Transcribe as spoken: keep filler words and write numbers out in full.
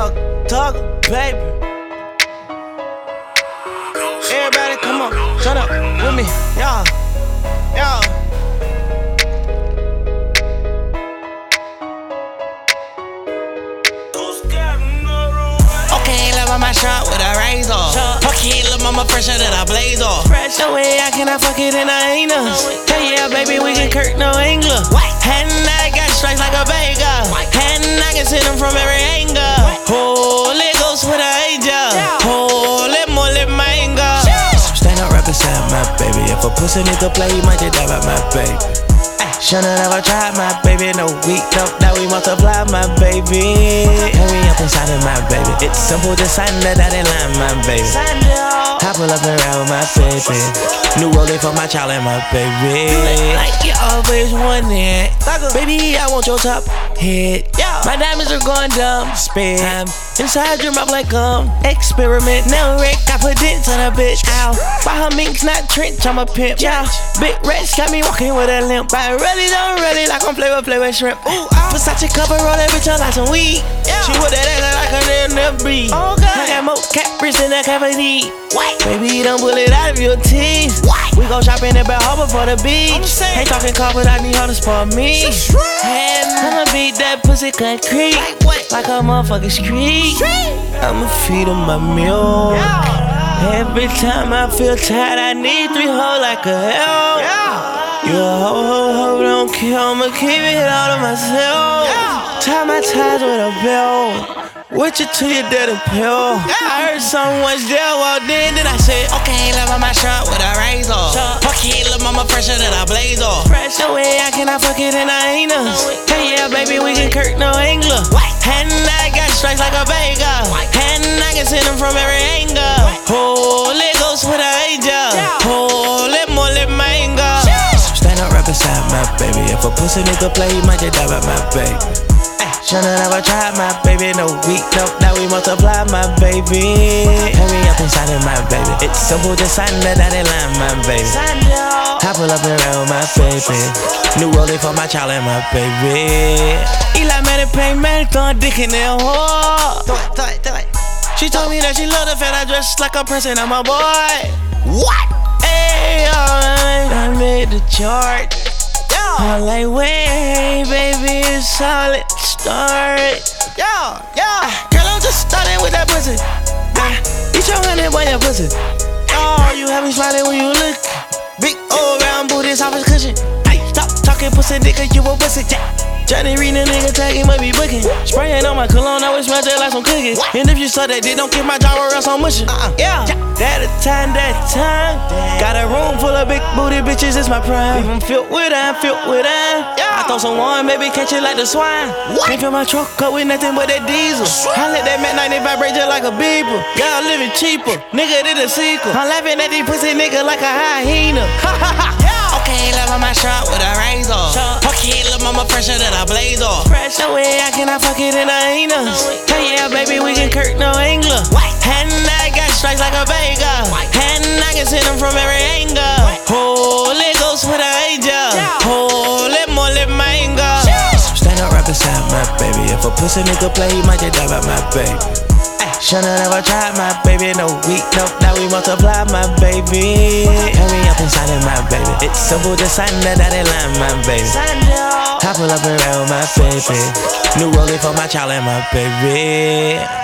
talk, talk, baby. Everybody, come on, turn up with me, y'all, y'all. Okay, love on my shot with a razor. Okay, lil' mama fresher than a blaze off. No way I cannot fuck it in a anus. Hell yeah, baby, we can Kirk no angler. And I got strikes like a Vega. And I can see them from every angle. Holy Ghost with an angel. Holy moly mango. Stand up right beside my baby. If a pussy nigga play, he might just die by my baby. Should've never tried my baby, no weak up, now we multiply my baby. Hurry up inside of my baby, it's simple, just sign the dotted line, my baby. I pull up and ride with my baby, new rollie for my child and my baby. Like you always wanted, baby, I want your top head. My diamonds are going dumb, spin. I'm inside your mouth like um experiment. Now Rick, I put dents on a bitch. Ow, by her minks, not trench, I'm a pimp. Yeah, big Rex got me walking with a limp. I really don't really like on flavor, flavor shrimp. Ooh, Versace cover, roll that bitch up like some weed. She with that ass like a damn breed. Okay. I got more Caprice in that cavity. Baby, don't pull it out of your teeth. We go shopping at Bell Harbor for the beach. Ain't talking car, but I need her to spot me. And I'ma beat that pussy concrete like a motherfucking street. I'ma feed her my milk. Every time I feel tired, I need three hoes like a hell. You a hoe, hoe, hoe, don't care, I'ma keep it all to myself. Tie my ties with a belt. With you to your daddy pill. I heard someone's there walked in, then I said, okay, love on my shirt with a razor. Okay, lil' mama fresher than a blaze off. No way I cannot fuck it in a anus. Hey yeah, baby, we can Kirk no angler. And I got strikes like a Vega. And I can see them from every angle. Holy Ghost with an angel. Holy moly mango. Stand up right beside my baby. If a pussy nigga play, he might just die by my baby. Should've never tried my baby, no weak, no, now we multiply my baby. Hurry up inside of my baby, it's simple, just sign the dotted line, my baby. I pull up and ride with my baby, new rollie for my child and my baby. Eli made it pay, man, throw a dick in their hole. Throw it, throw it, throw it. She told me that she loved the fat, I dress like a prince and I'm a boy. What? Hey, alright, I made the chart. I'm like, wait, baby, it's solid start. Yeah, yeah. Girl, I'm just starting with that pussy. Ah, eat your honey boy, your pussy. Oh, you have me smiling when you look. Big old round booty, soft as cushion. Ay, stop talking pussy, nigga, you a pussy. Johnny Reed, a nigga tag, he might be booking. Spraying on my cologne, I would smell just like some cookies. And if you saw that dick, don't kick my jaw or else I'm mushing. Uh-uh. Yeah, that a time, that time. Got a room full of big booty bitches, it's my prime. Leave them filled with iron, filled with iron. I throw some wine, maybe catch it like the swine. Can't fill my truck up with nothing but that diesel. I let that Mac ninety vibrate just like a beeper. Y'all living cheaper, nigga did a sequel. I'm laughing at these pussy niggas like a hyena. Okay, love on my shirt with a razor. Okay, lil' mama fresher than a blaze off. No way I cannot fuck it in a anus. Hell yeah, baby, we can Kirk no angler. And I got strikes like a Vega. And I can see them from every angle. Holy Ghost with an angel. Holy moly mango. Stand up right beside my baby. If a pussy nigga play, he might just die by my baby. Should've never tried my baby, no weak, no, now we multiply my baby. Hurry up inside of my baby, it's simple, just sign the dotted line, my baby. I pull up and ride with my baby, new rollie for my child and my baby.